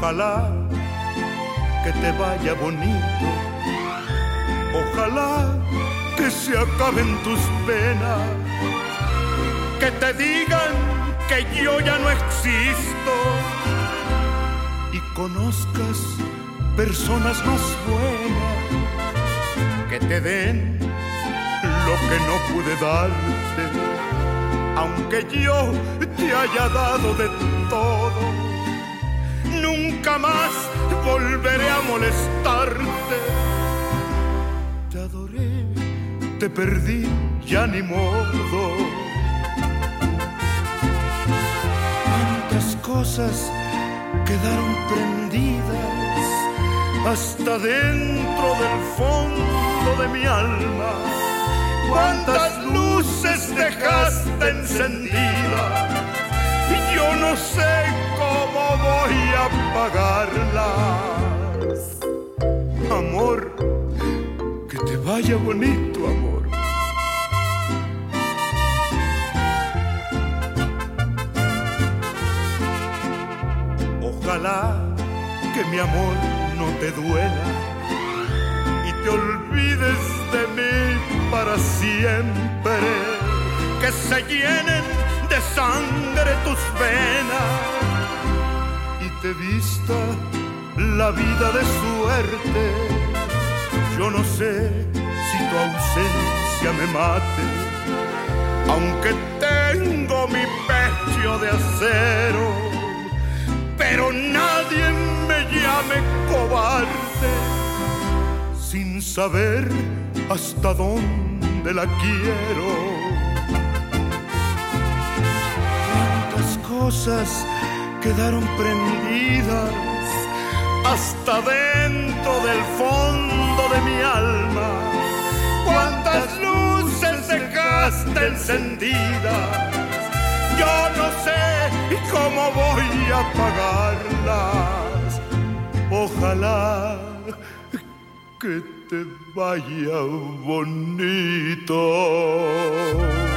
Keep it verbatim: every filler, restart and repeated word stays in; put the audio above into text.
Ojalá que te vaya bonito, ojalá que se acaben tus penas, que te digan que yo ya no existo y conozcas personas más buenas que te den lo que no pude darte, aunque yo te haya dado de todo. Nunca más volveré a molestarte. Te adoré, te perdí, ya ni modo. Cuántas cosas quedaron prendidas hasta dentro del fondo de mi alma. Cuántas luces dejaste encendidas y yo no sé cómo voy a apagarlas. Amor, que te vaya bonito, amor. Ojalá que mi amor no te duela y te olvides de mí para siempre, que se llenen de sangre tus venas y te vista la vida de suerte. Yo no sé si tu ausencia me mate, aunque tengo mi pecho de acero, pero nadie me llame cobarde sin saber hasta dónde la quiero. Cuántas cosas quedaron prendidas hasta dentro del fondo de mi alma. Cuántas luces dejaste encendidas, yo no sé cómo voy a apagarlas. Ojalá que te vaya bonito.